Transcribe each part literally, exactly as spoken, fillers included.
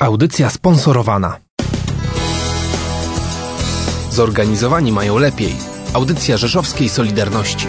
Audycja sponsorowana. Zorganizowani mają lepiej. Audycja Rzeszowskiej Solidarności.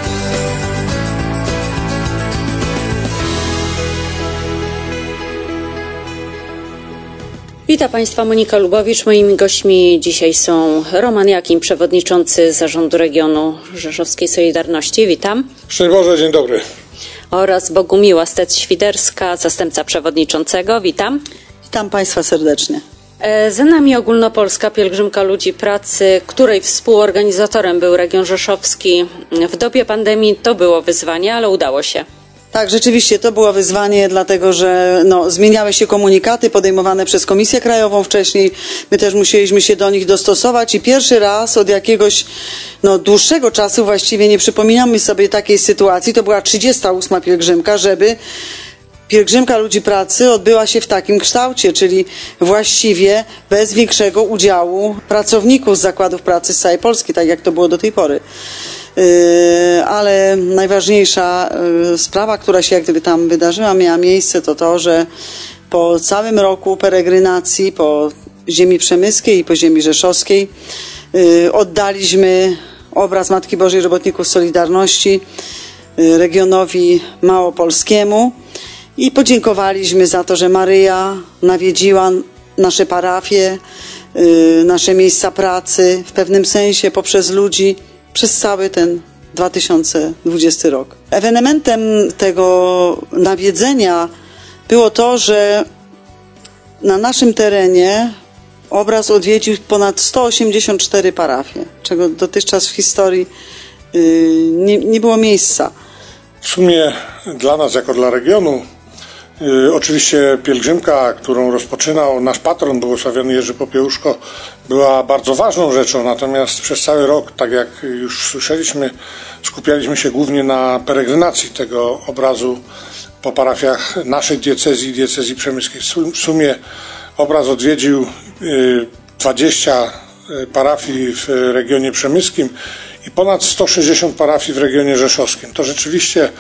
Witam Państwa, Monika Lubowicz. Moimi gośćmi dzisiaj są Roman Jakim, przewodniczący Zarządu Regionu Rzeszowskiej Solidarności. Witam. Szczęść Boże, dzień dobry. Oraz Bogumiła Stec-Świderska, zastępca przewodniczącego. Witam. Witam Państwa serdecznie. Za nami ogólnopolska pielgrzymka ludzi pracy, której współorganizatorem był region rzeszowski. W dobie pandemii to było wyzwanie, ale udało się. Tak, rzeczywiście to było wyzwanie, dlatego że no, zmieniały się komunikaty podejmowane przez Komisję Krajową wcześniej. My też musieliśmy się do nich dostosować i pierwszy raz od jakiegoś no, dłuższego czasu właściwie nie przypominamy sobie takiej sytuacji. To była trzydziesta ósma pielgrzymka, żeby pielgrzymka ludzi pracy odbyła się w takim kształcie, czyli właściwie bez większego udziału pracowników z zakładów pracy z całej Polski, tak jak to było do tej pory. Ale najważniejsza sprawa, która się jak gdyby tam wydarzyła, miała miejsce, to to, że po całym roku peregrinacji po ziemi przemyskiej i po ziemi rzeszowskiej oddaliśmy obraz Matki Bożej Robotników Solidarności regionowi małopolskiemu i podziękowaliśmy za to, że Maryja nawiedziła nasze parafie, nasze miejsca pracy w pewnym sensie poprzez ludzi przez cały ten dwa tysiące dwudziesty rok. Ewenementem tego nawiedzenia było to, że na naszym terenie obraz odwiedził ponad sto osiemdziesiąt cztery parafie, czego dotychczas w historii yy, nie, nie było miejsca. W sumie dla nas, jako dla regionu, Yy, oczywiście pielgrzymka, którą rozpoczynał nasz patron, błogosławiony Jerzy Popiełuszko, była bardzo ważną rzeczą, natomiast przez cały rok, tak jak już słyszeliśmy, skupialiśmy się głównie na peregrinacji tego obrazu po parafiach naszych diecezji i diecezji przemyskiej. W sumie obraz odwiedził yy, dwadzieścia parafii w regionie przemyskim i ponad sto sześćdziesiąt parafii w regionie rzeszowskim. To rzeczywiście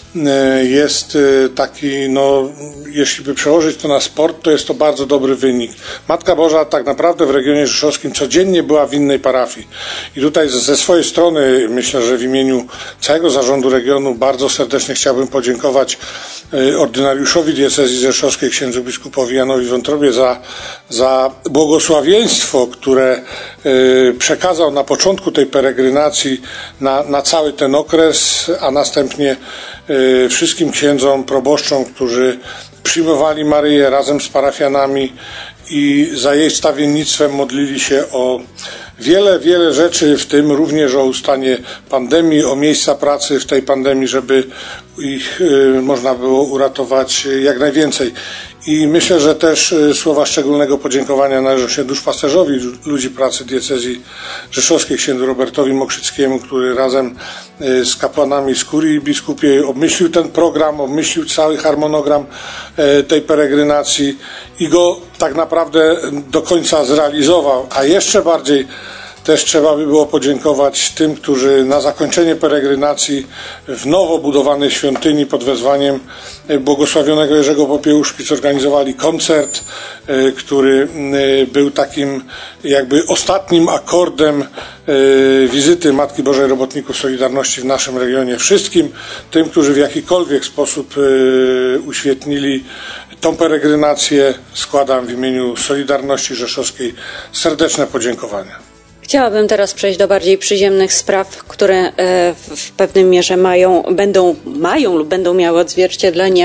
jest taki, no, jeśli by przełożyć to na sport, to jest to bardzo dobry wynik. Matka Boża tak naprawdę w regionie rzeszowskim codziennie była w innej parafii. I tutaj ze swojej strony, myślę, że w imieniu całego zarządu regionu bardzo serdecznie chciałbym podziękować ordynariuszowi diecezji rzeszowskiej, księdzu biskupowi Janowi Wątrobie za, za błogosławieństwo, które przekazał na początku tej peregrinacji na, na cały ten okres, a następnie wszystkim księdzom, proboszczom, którzy przyjmowali Maryję razem z parafianami i za jej stawiennictwem modlili się o wiele, wiele rzeczy, w tym również o ustanie pandemii, o miejsca pracy w tej pandemii, żeby ich y, można było uratować jak najwięcej. I myślę, że też słowa szczególnego podziękowania należą się duszpasterzowi ludzi pracy diecezji rzeszowskiej, księdzu Robertowi Mokrzyckiemu, który razem z kapłanami z kurii biskupiej obmyślił ten program, obmyślił cały harmonogram tej peregrinacji i go tak naprawdę do końca zrealizował, a jeszcze bardziej też trzeba by było podziękować tym, którzy na zakończenie peregrinacji w nowo budowanej świątyni pod wezwaniem błogosławionego Jerzego Popiełuszki zorganizowali koncert, który był takim jakby ostatnim akordem wizyty Matki Bożej Robotników Solidarności w naszym regionie. Wszystkim tym, którzy w jakikolwiek sposób uświetnili tą peregrynację, składam w imieniu Solidarności Rzeszowskiej serdeczne podziękowania. Chciałabym teraz przejść do bardziej przyziemnych spraw, które w pewnej mierze mają, będą, mają lub będą miały odzwierciedlenie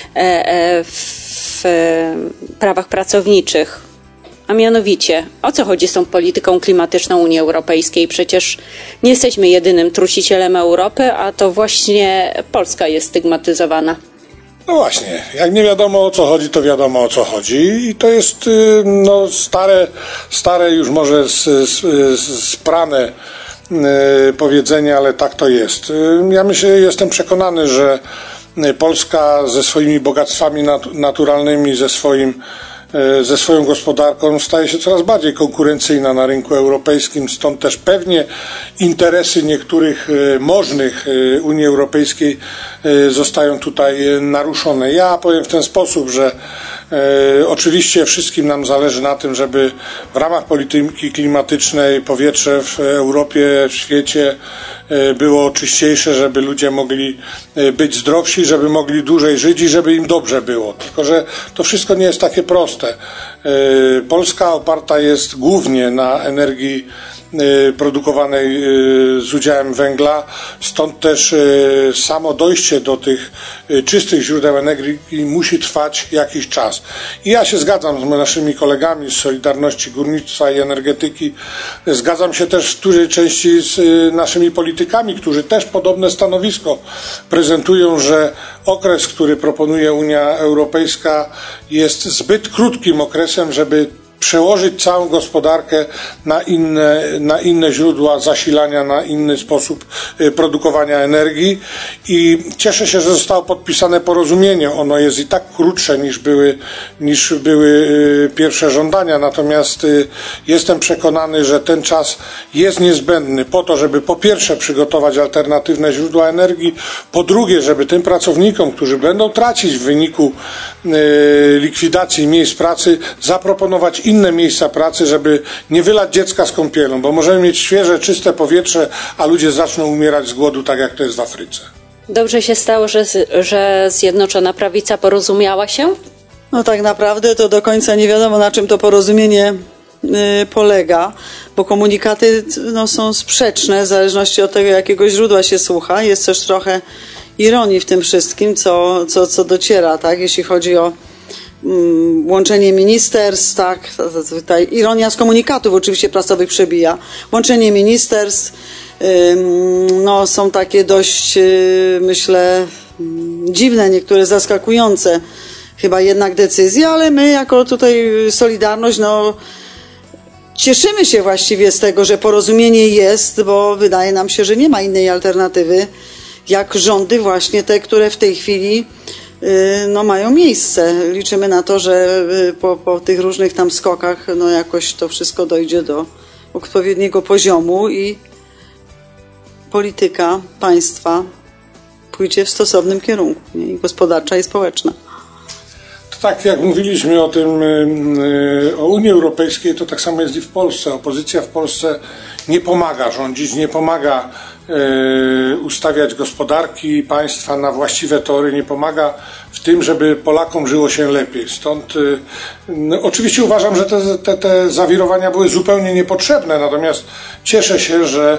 w prawach pracowniczych. A mianowicie, o co chodzi z tą polityką klimatyczną Unii Europejskiej? Przecież nie jesteśmy jedynym trusicielem Europy, a to właśnie Polska jest stygmatyzowana. No właśnie, jak nie wiadomo o co chodzi, to wiadomo o co chodzi i to jest no, stare, stare już może sprane powiedzenie, ale tak to jest. Ja myślę, jestem przekonany, że Polska ze swoimi bogactwami naturalnymi, ze swoim ze swoją gospodarką staje się coraz bardziej konkurencyjna na rynku europejskim, stąd też pewnie interesy niektórych możnych Unii Europejskiej zostają tutaj naruszone. Ja powiem w ten sposób, że E, oczywiście wszystkim nam zależy na tym, żeby w ramach polityki klimatycznej powietrze w Europie, w świecie e, było czyściejsze, żeby ludzie mogli e, być zdrowsi, żeby mogli dłużej żyć i żeby im dobrze było. Tylko że to wszystko nie jest takie proste. E, Polska oparta jest głównie na energii produkowanej z udziałem węgla, stąd też samo dojście do tych czystych źródeł energii musi trwać jakiś czas. I ja się zgadzam z naszymi kolegami z Solidarności Górnictwa i Energetyki, zgadzam się też w dużej części z naszymi politykami, którzy też podobne stanowisko prezentują, że okres, który proponuje Unia Europejska, jest zbyt krótkim okresem, żeby przełożyć całą gospodarkę na inne, na inne źródła zasilania, na inny sposób produkowania energii i cieszę się, że zostało podpisane porozumienie. Ono jest i tak krótsze niż były, niż były pierwsze żądania, natomiast jestem przekonany, że ten czas jest niezbędny po to, żeby po pierwsze przygotować alternatywne źródła energii, po drugie, żeby tym pracownikom, którzy będą tracić w wyniku likwidacji miejsc pracy, zaproponować inne miejsca pracy, żeby nie wylać dziecka z kąpielą, bo możemy mieć świeże, czyste powietrze, a ludzie zaczną umierać z głodu, tak jak to jest w Afryce. Dobrze się stało, że, że Zjednoczona Prawica porozumiała się? No tak naprawdę to do końca nie wiadomo, na czym to porozumienie y, polega, bo komunikaty no, są sprzeczne w zależności od tego, jakiego źródła się słucha. Jest też trochę ironii w tym wszystkim, co, co, co dociera, tak? Jeśli chodzi o mm, łączenie ministerstw, tak? Ta, ta, ta ironia z komunikatów oczywiście prasowych przebija. Łączenie ministerstw, ym, no, są takie dość, yy, myślę, yy, dziwne, niektóre zaskakujące chyba jednak decyzje, ale my jako tutaj Solidarność, no, cieszymy się właściwie z tego, że porozumienie jest, bo wydaje nam się, że nie ma innej alternatywy, jak rządy właśnie te, które w tej chwili no, mają miejsce. Liczymy na to, że po, po tych różnych tam skokach no, jakoś to wszystko dojdzie do odpowiedniego poziomu i polityka państwa pójdzie w stosownym kierunku, nie? I gospodarcza i społeczna. To tak jak mówiliśmy o tym, o Unii Europejskiej, to tak samo jest i w Polsce. Opozycja w Polsce nie pomaga rządzić, nie pomaga ustawiać gospodarki państwa na właściwe tory, nie pomaga w tym, żeby Polakom żyło się lepiej. Stąd no, oczywiście uważam, że te, te, te zawirowania były zupełnie niepotrzebne, natomiast cieszę się, że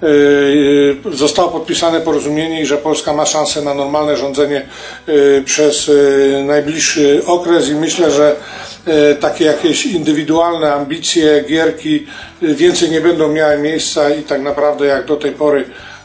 zostało podpisane porozumienie i że Polska ma szansę na normalne rządzenie przez najbliższy okres i myślę, że takie jakieś indywidualne ambicje, gierki więcej nie będą miały miejsca i tak naprawdę jak do tej pory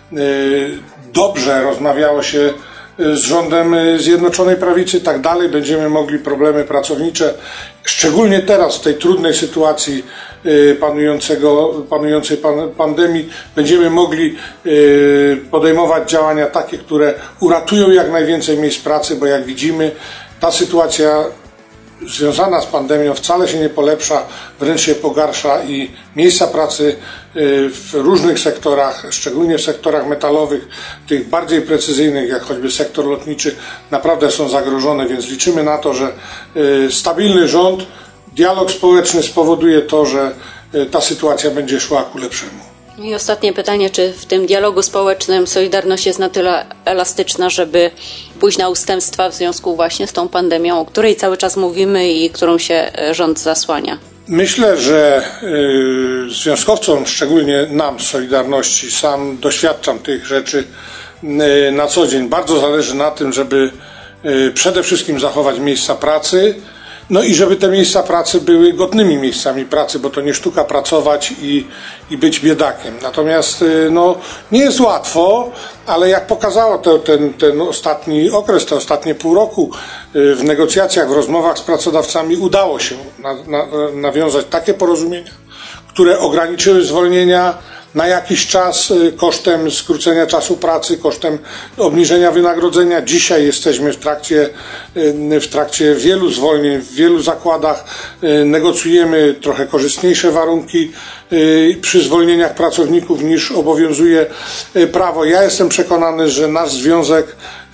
dobrze rozmawiało się z rządem Zjednoczonej Prawicy, tak dalej będziemy mogli problemy pracownicze, szczególnie teraz w tej trudnej sytuacji panującego, panującej pandemii, będziemy mogli podejmować działania takie, które uratują jak najwięcej miejsc pracy, bo jak widzimy, ta sytuacja związana z pandemią wcale się nie polepsza, wręcz się pogarsza i miejsca pracy w różnych sektorach, szczególnie w sektorach metalowych, tych bardziej precyzyjnych, jak choćby sektor lotniczy, naprawdę są zagrożone, więc liczymy na to, że stabilny rząd, dialog społeczny spowoduje to, że ta sytuacja będzie szła ku lepszemu. I ostatnie pytanie, czy w tym dialogu społecznym Solidarność jest na tyle elastyczna, żeby pójść na ustępstwa w związku właśnie z tą pandemią, o której cały czas mówimy i którą się rząd zasłania? Myślę, że y, związkowcom, szczególnie nam z Solidarności, sam doświadczam tych rzeczy y, na co dzień. Bardzo zależy na tym, żeby y, przede wszystkim zachować miejsca pracy, no i żeby te miejsca pracy były godnymi miejscami pracy, bo to nie sztuka pracować i, i być biedakiem. Natomiast no, nie jest łatwo, ale jak pokazało to, ten, ten ostatni okres, te ostatnie pół roku w negocjacjach, w rozmowach z pracodawcami udało się na, na, nawiązać takie porozumienia, które ograniczyły zwolnienia na jakiś czas kosztem skrócenia czasu pracy, kosztem obniżenia wynagrodzenia. Dzisiaj jesteśmy w trakcie, w trakcie wielu zwolnień, w wielu zakładach. Negocjujemy trochę korzystniejsze warunki przy zwolnieniach pracowników niż obowiązuje prawo. Ja jestem przekonany, że nasz związek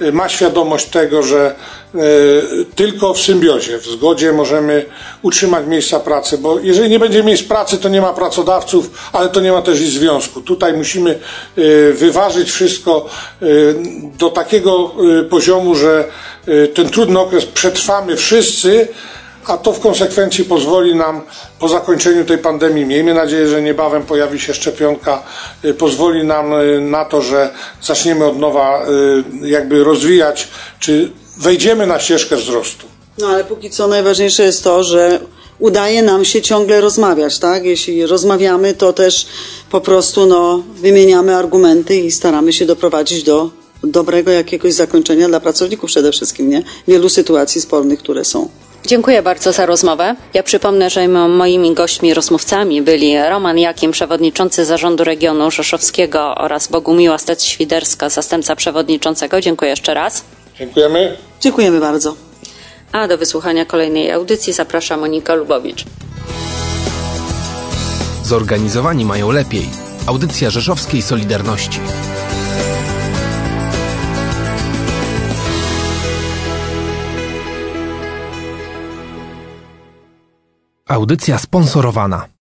ma świadomość tego, że tylko w symbiozie, w zgodzie możemy utrzymać miejsca pracy, bo jeżeli nie będzie miejsc pracy, to nie ma pracodawców, ale to nie ma też i związku. Tutaj musimy wyważyć wszystko do takiego poziomu, że ten trudny okres przetrwamy wszyscy, a to w konsekwencji pozwoli nam po zakończeniu tej pandemii, miejmy nadzieję, że niebawem pojawi się szczepionka, pozwoli nam na to, że zaczniemy od nowa jakby rozwijać, czy wejdziemy na ścieżkę wzrostu. No ale póki co najważniejsze jest to, że udaje nam się ciągle rozmawiać, tak? Jeśli rozmawiamy, to też po prostu no, wymieniamy argumenty i staramy się doprowadzić do dobrego jakiegoś zakończenia dla pracowników przede wszystkim, nie? Wielu sytuacji spornych, które są. Dziękuję bardzo za rozmowę. Ja przypomnę, że moimi gośćmi, rozmówcami byli Roman Jakim, przewodniczący Zarządu Regionu Rzeszowskiego oraz Bogumiła Stec-Świderska, zastępca przewodniczącego. Dziękuję jeszcze raz. Dziękujemy. Dziękujemy bardzo. A do wysłuchania kolejnej audycji zaprasza Monika Lubowicz. Zorganizowani mają lepiej. Audycja Rzeszowskiej Solidarności. Audycja sponsorowana.